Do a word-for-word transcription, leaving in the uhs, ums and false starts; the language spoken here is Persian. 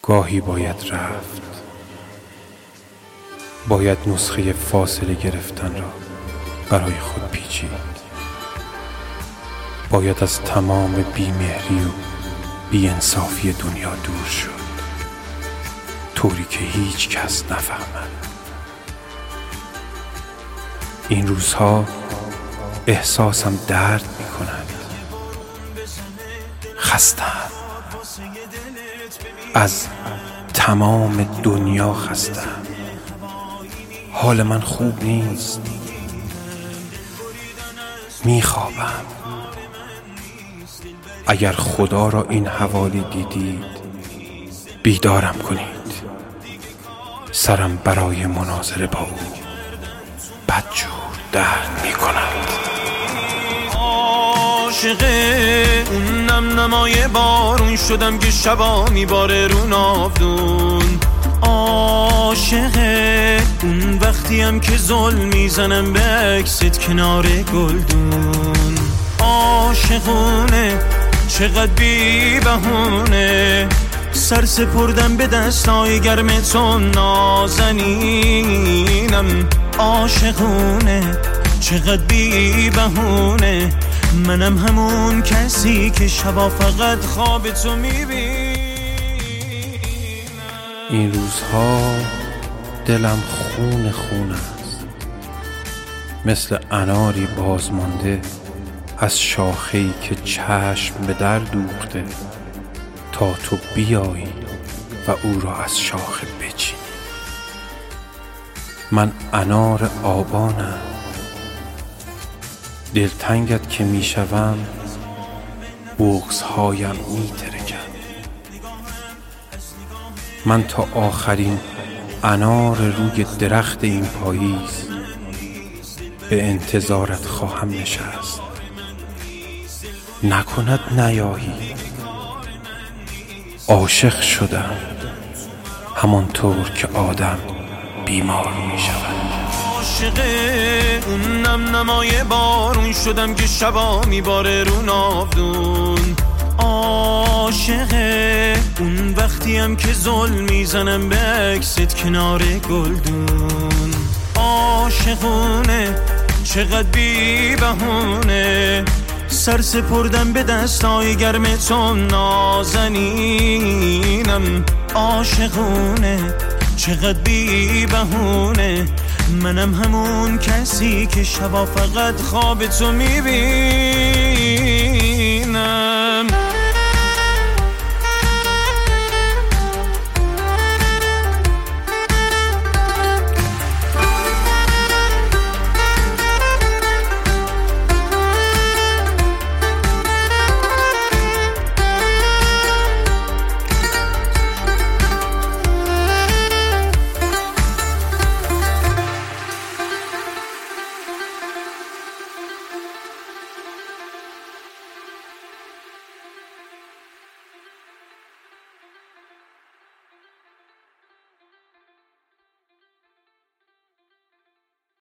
گاهی باید رفت، باید نسخه فاصله گرفتن را برای خود پیچید، باید از تمام بی‌مهری و بی‌انصافی دنیا دور شد، طوری که هیچ کس نفهمد. این روزها احساسم درد می کند، خستم، از تمام دنیا خستم، حال من خوب نیست، می خوابم. اگر خدا را این حوالی دیدید بیدارم کنید، سرم برای مناظره با او بدجور درد می کند. عاشق اون نم نمای بارون شدم که شبا میباره رو ناودون، عاشق اون وقتیم که ظلم میزنم به عکست کنار گلدون، عاشقونه چقدر بی بهونه سر سپردم به دستای گرم تو نازنینم، عاشقونه چقدر بی بهونه منم همون کسی که شبا فقط خواب تو میبینم. این روزها دلم خون خون است، مثل اناری بازمانده از شاخه‌ای که چشم به در دوخته تا تو بیایی و او را از شاخه بچینی. من انار آبانم، دلتنگت که میشوم بغض‌هایم میترکم. من تا آخرین انار روی درخت این پاییز به انتظارت خواهم نشست، نکند نیایی. عاشق شدم همانطور که آدم بیمار می شود. عاشق اون نم نمای بارون شدم که شبا میباره رو ناودون، عاشق اون وقتیم که ظلم میزنم به عکست کنار گلدون، عاشقونه چقدر بی بهونه سر سپردم به دستای گرم تو نازنینم، عاشقونه چقدر بی بهونه منم همون کسی که شبا فقط خواب تو میبینم.